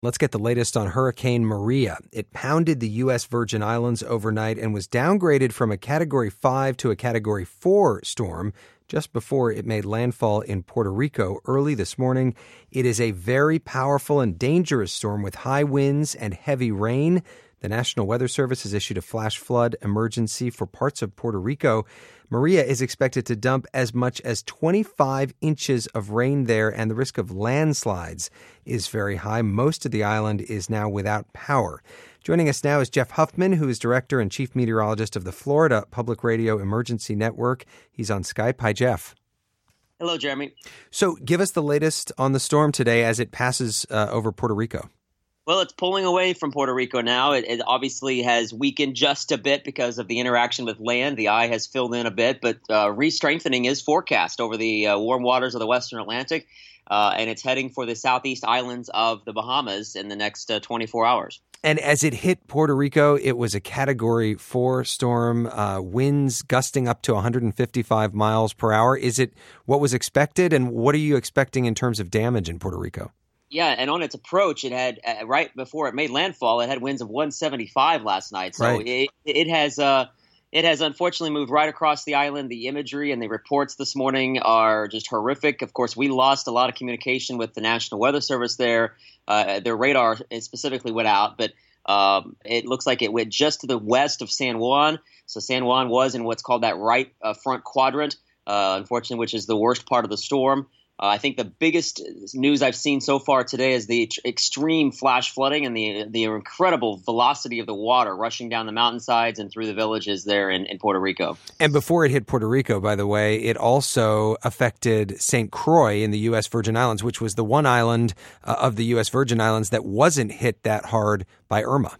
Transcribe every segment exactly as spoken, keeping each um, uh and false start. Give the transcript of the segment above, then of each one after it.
Let's get the latest on Hurricane Maria. It pounded the U S Virgin Islands overnight and was downgraded from a Category five to a Category four storm just before it made landfall in Puerto Rico early this morning. It is a very powerful and dangerous storm with high winds and heavy rain. The National Weather Service has issued a flash flood emergency for parts of Puerto Rico. Maria is expected to dump as much as twenty-five inches of rain there, and the risk of landslides is very high. Most of the island is now without power. Joining us now is Jeff Huffman, who is Director and Chief Meteorologist of the Florida Public Radio Emergency Network. He's on Skype. Hi, Jeff. Hello, Jeremy. So give us the latest on the storm today as it passes uh, over Puerto Rico. Well, it's pulling away from Puerto Rico now. It, it obviously has weakened just a bit because of the interaction with land. The eye has filled in a bit, but uh, re-strengthening is forecast over the uh, warm waters of the Western Atlantic, uh, and it's heading for the southeast islands of the Bahamas in the next uh, twenty-four hours. And as it hit Puerto Rico, it was a Category four storm, uh, winds gusting up to one hundred fifty-five miles per hour. Is it what was expected, and what are you expecting in terms of damage in Puerto Rico? Yeah, and on its approach, it had uh, right before it made landfall, it had winds of one seventy-five last night. So right. it it has uh, it has unfortunately moved right across the island. The imagery and the reports this morning are just horrific. Of course, we lost a lot of communication with the National Weather Service there. Uh, their radar specifically went out, but um, it looks like it went just to the west of San Juan. So San Juan was in what's called that right uh, front quadrant, uh, unfortunately, which is the worst part of the storm. Uh, I think the biggest news I've seen so far today is the tr- extreme flash flooding and the the incredible velocity of the water rushing down the mountainsides and through the villages there in, in Puerto Rico. And before it hit Puerto Rico, by the way, it also affected Saint Croix in the U S Virgin Islands, which was the one island uh, of the U S Virgin Islands that wasn't hit that hard by Irma.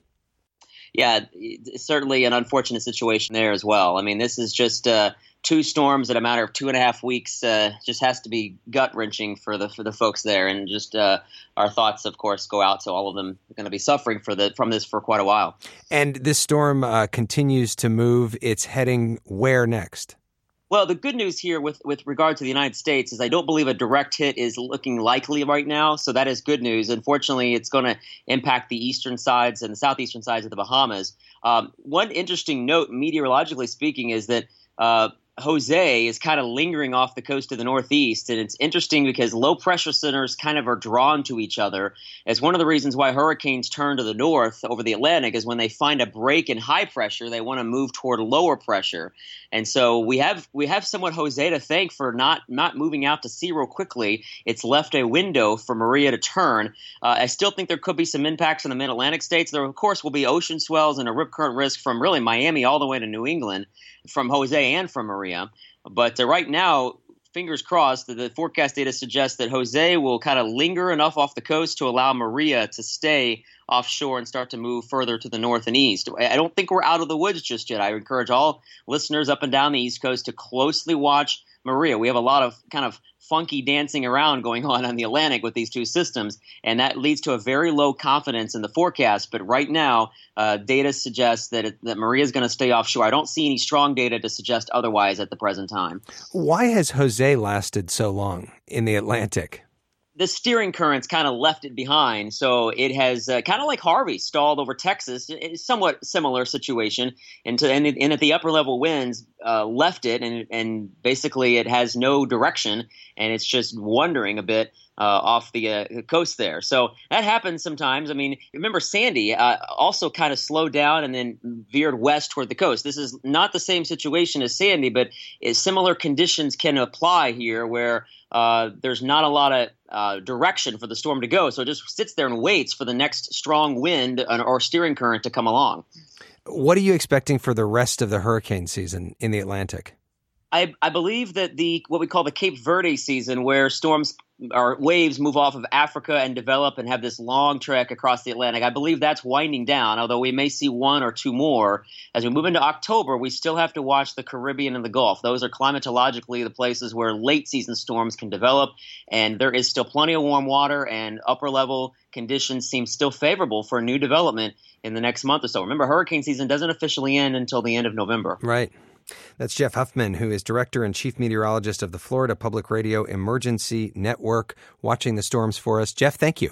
Yeah, it's certainly an unfortunate situation there as well. I mean, this is just uh, two storms in a matter of two and a half weeks. Uh, just has to be gut wrenching for the for the folks there, and just uh, our thoughts, of course, go out to all of them. They're going to be suffering for the from this for quite a while. And this storm uh, continues to move. It's heading where next? Well, the good news here with, with regard to the United States is I don't believe a direct hit is looking likely right now. So that is good news. Unfortunately, it's going to impact the eastern sides and the southeastern sides of the Bahamas. Um, one interesting note, meteorologically speaking, is that uh, Jose is kind of lingering off the coast of the Northeast. And it's interesting because low pressure centers kind of are drawn to each other. As one of the reasons why hurricanes turn to the north over the Atlantic is when they find a break in high pressure, they want to move toward lower pressure. And so we have we have somewhat Jose to thank for not not moving out to sea real quickly. It's left a window for Maria to turn. Uh, I still think there could be some impacts in the mid-Atlantic states. There, of course, will be ocean swells and a rip current risk from really Miami all the way to New England from Jose and from Maria. But uh, right now, fingers crossed, the, the forecast data suggests that Jose will kind of linger enough off the coast to allow Maria to stay offshore and start to move further to the north and east. I don't think we're out of the woods just yet. I encourage all listeners up and down the East Coast to closely watch Maria. We have a lot of kind of funky dancing around going on on the Atlantic with these two systems, and that leads to a very low confidence in the forecast. But right now, uh, data suggests that, it, that Maria is going to stay offshore. I don't see any strong data to suggest otherwise at the present time. Why has Jose lasted so long in the Atlantic? The steering currents kind of left it behind. So it has uh, kind of like Harvey stalled over Texas. It's somewhat similar situation. And, to, and, and at the upper level winds uh, left it, and, and basically it has no direction, and it's just wandering a bit uh, off the uh, coast there. So that happens sometimes. I mean, remember Sandy uh, also kind of slowed down and then veered west toward the coast. This is not the same situation as Sandy, but similar conditions can apply here where Uh, there's not a lot of uh, direction for the storm to go, so it just sits there and waits for the next strong wind or steering current to come along. What are you expecting for the rest of the hurricane season in the Atlantic? I, I believe that the what we call the Cape Verde season, where storms or waves move off of Africa and develop and have this long trek across the Atlantic, I believe that's winding down, although we may see one or two more. As we move into October, we still have to watch the Caribbean and the Gulf. Those are climatologically the places where late season storms can develop, and there is still plenty of warm water, and upper level conditions seem still favorable for new development in the next month or so. Remember, hurricane season doesn't officially end until the end of November. Right. That's Jeff Huffman, who is Director and Chief Meteorologist of the Florida Public Radio Emergency Network, watching the storms for us. Jeff, thank you.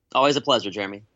Always a pleasure, Jeremy.